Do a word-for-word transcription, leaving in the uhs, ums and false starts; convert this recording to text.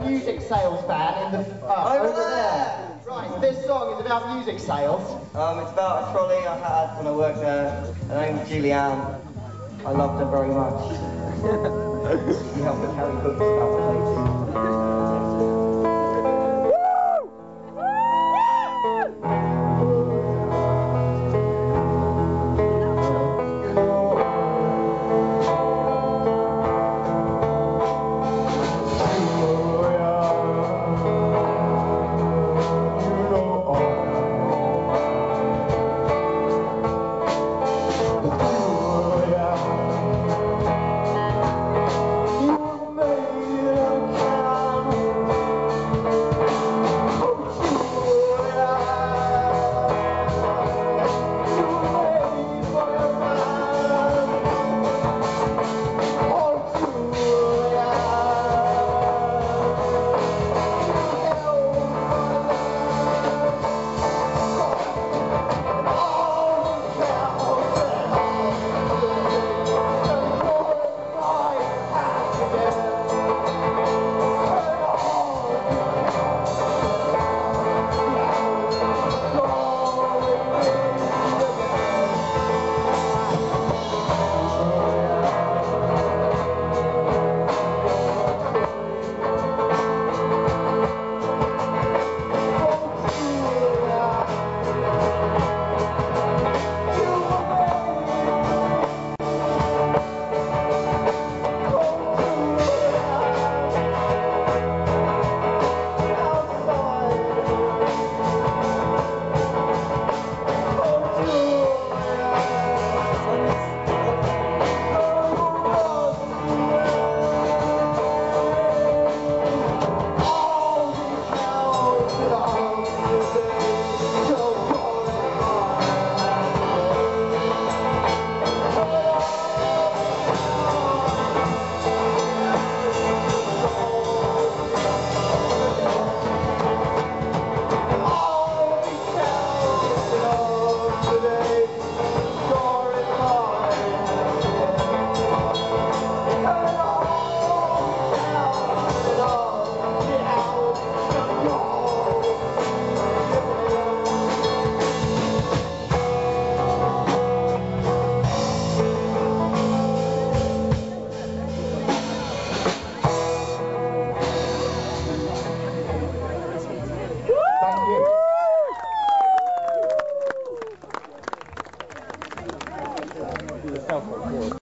music sales van in the uh, over, over there. there. Right, this song is about music sales. Um, it's about a trolley I had when I worked there. Her name was Julianne. I loved her very much. She helped me carry books about the places.